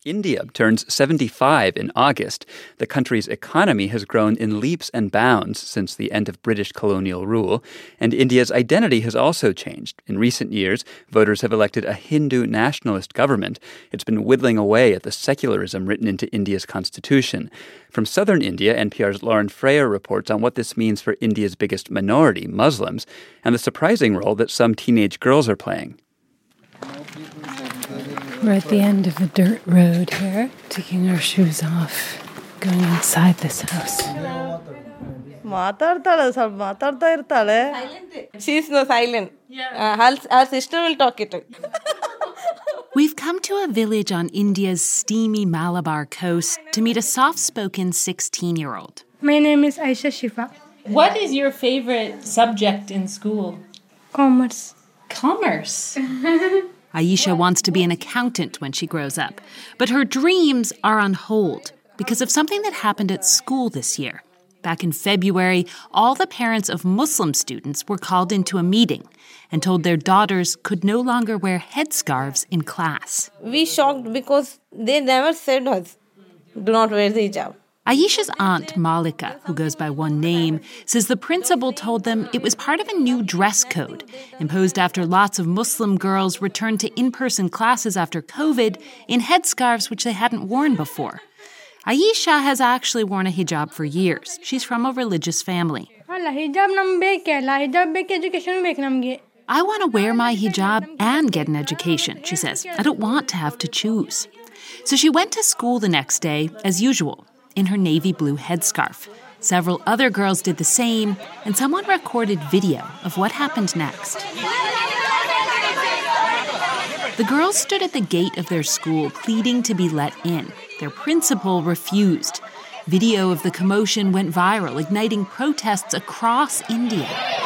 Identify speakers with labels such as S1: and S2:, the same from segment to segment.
S1: India turns 75 in August. The country's economy has grown in leaps and bounds since the end of British colonial rule, and India's identity has also changed. In recent years, voters have elected a Hindu nationalist government. It's been whittling away at the secularism written into India's constitution. From southern India, NPR's Lauren Freyer reports on what this means for India's biggest minority, Muslims, and the surprising role that some teenage girls are playing.
S2: We're at the end of a dirt road here, taking our shoes off, going inside this house.
S3: She's no silent. Her sister will talk it.
S2: We've come to a village on India's steamy Malabar coast to meet a soft-spoken 16-year-old.
S4: My name is Aisha Shifa.
S5: What is your favorite subject in school?
S4: Commerce.
S5: Commerce?
S2: Aisha wants to be an accountant when she grows up, but her dreams are on hold because of something that happened at school this year. Back in February, all the parents of Muslim students were called into a meeting and told their daughters could no longer wear headscarves in class.
S3: We shocked because they never said us, do not wear the hijab.
S2: Aisha's aunt, Malika, who goes by one name, says the principal told them it was part of a new dress code imposed after lots of Muslim girls returned to in-person classes after COVID in headscarves which they hadn't worn before. Aisha has actually worn a hijab for years. She's from a religious family. I want to wear my hijab and get an education, she says. I don't want to have to choose. So she went to school the next day, as usual, in her navy blue headscarf. Several other girls did the same, and someone recorded video of what happened next. The girls stood at the gate of their school pleading to be let in. Their principal refused. Video of the commotion went viral, igniting protests across India.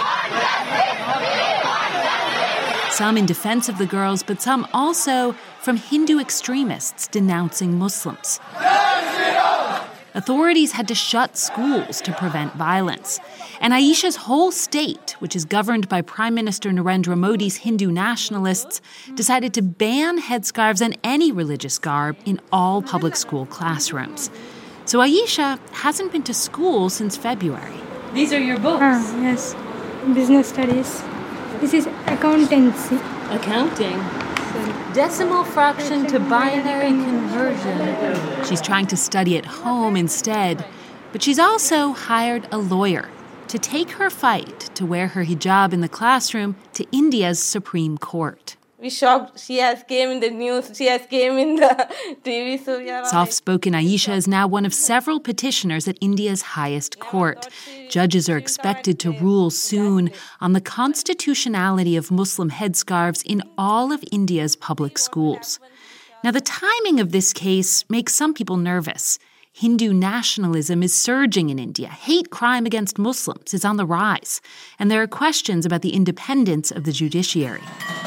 S2: Some in defense of the girls, but some also from Hindu extremists denouncing Muslims. Authorities had to shut schools to prevent violence. And Aisha's whole state, which is governed by Prime Minister Narendra Modi's Hindu nationalists, decided to ban headscarves and any religious garb in all public school classrooms. So Aisha hasn't been to school since February.
S5: These are your books?
S4: Yes. Business studies. This is accountancy.
S5: Accounting? Decimal fraction to binary conversion.
S2: She's trying to study at home instead, but she's also hired a lawyer to take her fight to wear her hijab in the classroom to India's Supreme Court.
S3: We shocked. She has came in the news. She has came in the TV. So we are
S2: Soft-spoken Aisha is now one of several petitioners at India's highest court. Judges are expected to rule soon on the constitutionality of Muslim headscarves in all of India's public schools. Now, the timing of this case makes some people nervous. Hindu nationalism is surging in India. Hate crime against Muslims is on the rise. And there are questions about the independence of the judiciary.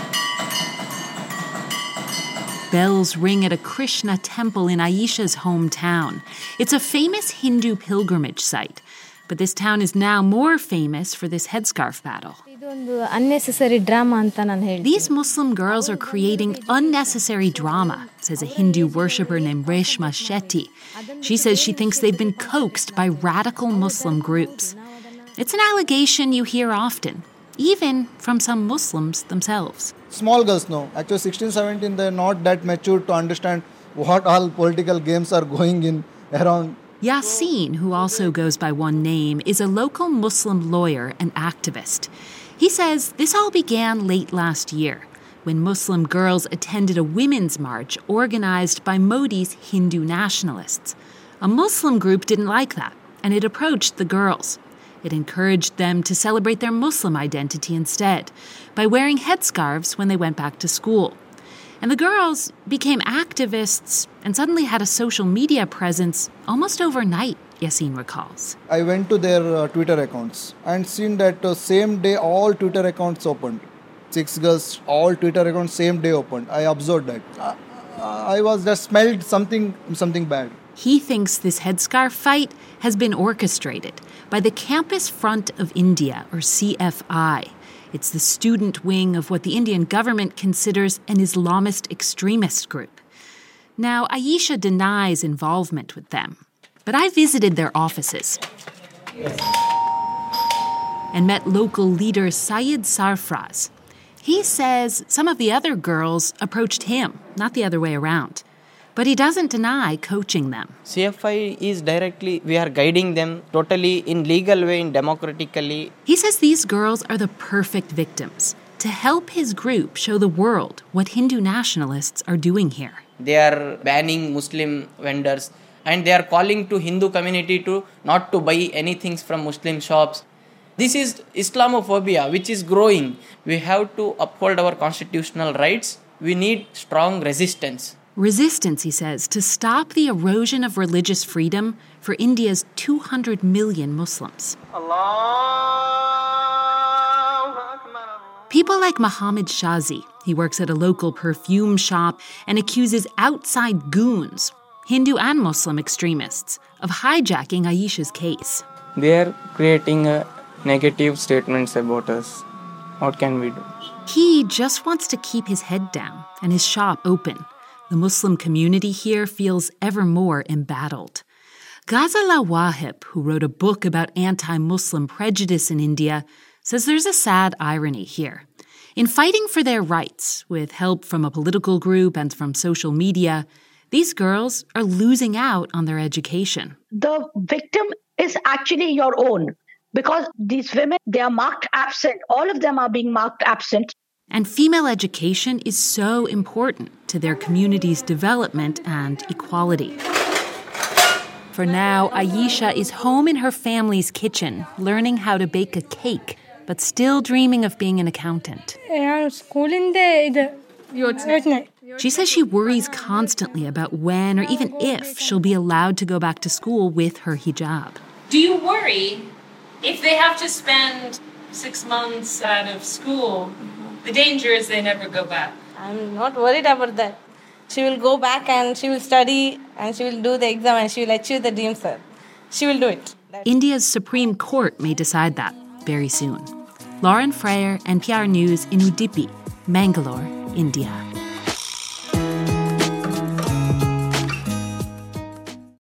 S2: Bells ring at a Krishna temple in Aisha's hometown. It's a famous Hindu pilgrimage site. But this town is now more famous for this headscarf battle. These Muslim girls are creating unnecessary drama, says a Hindu worshipper named Reshma Shetty. She says she thinks they've been coaxed by radical Muslim groups. It's an allegation you hear often, even from some Muslims themselves.
S6: Small girls know. Actually, 16, 17, they're not that mature to understand what all political games are going in around.
S2: Yasin, who also goes by one name, is a local Muslim lawyer and activist. He says this all began late last year when Muslim girls attended a women's march organized by Modi's Hindu nationalists. A Muslim group didn't like that, and it approached the girls. It encouraged them to celebrate their Muslim identity instead by wearing headscarves when they went back to school. And the girls became activists and suddenly had a social media presence almost overnight, Yasin recalls.
S6: I went to their Twitter accounts and seen that same day all Twitter accounts opened. 6 girls, all Twitter accounts same day opened. I observed that. I was just smelled something bad.
S2: He thinks this headscarf fight has been orchestrated by the Campus Front of India, or CFI. It's the student wing of what the Indian government considers an Islamist extremist group. Now, Ayesha denies involvement with them, but I visited their offices and met local leader Syed Sarfraz. He says some of the other girls approached him, not the other way around. But he doesn't deny coaching them.
S7: CFI is directly, we are guiding them totally in legal way, in democratically.
S2: He says these girls are the perfect victims to help his group show the world what Hindu nationalists are doing here.
S7: They are banning Muslim vendors and they are calling to Hindu community to not to buy anything from Muslim shops. This is Islamophobia which is growing. We have to uphold our constitutional rights. We need strong resistance.
S2: Resistance, he says, to stop the erosion of religious freedom for India's 200 million Muslims. People like Mohammed Shazi. He works at a local perfume shop and accuses outside goons, Hindu and Muslim extremists, of hijacking Ayesha's case.
S8: They are creating negative statements about us. What can we do?
S2: He just wants to keep his head down and his shop open. The Muslim community here feels ever more embattled. Ghazala Wahib, who wrote a book about anti-Muslim prejudice in India, says there's a sad irony here. In fighting for their rights, with help from a political group and from social media, these girls are losing out on their education.
S9: The victim is actually your own, because these women, they are marked absent. All of them are being marked absent.
S2: And female education is so important to their community's development and equality. For now, Ayesha is home in her family's kitchen, learning how to bake a cake, but still dreaming of being an accountant. She says she worries constantly about when or even if she'll be allowed to go back to school with her hijab.
S5: Do you worry if they have to spend 6 months out of school? The danger is they never go back.
S3: I'm not worried about that. She will go back and she will study and she will do the exam and she will achieve the dream, sir. She will do it.
S2: India's Supreme Court may decide that very soon. Lauren Freyer, NPR News in Udupi, Mangalore, India.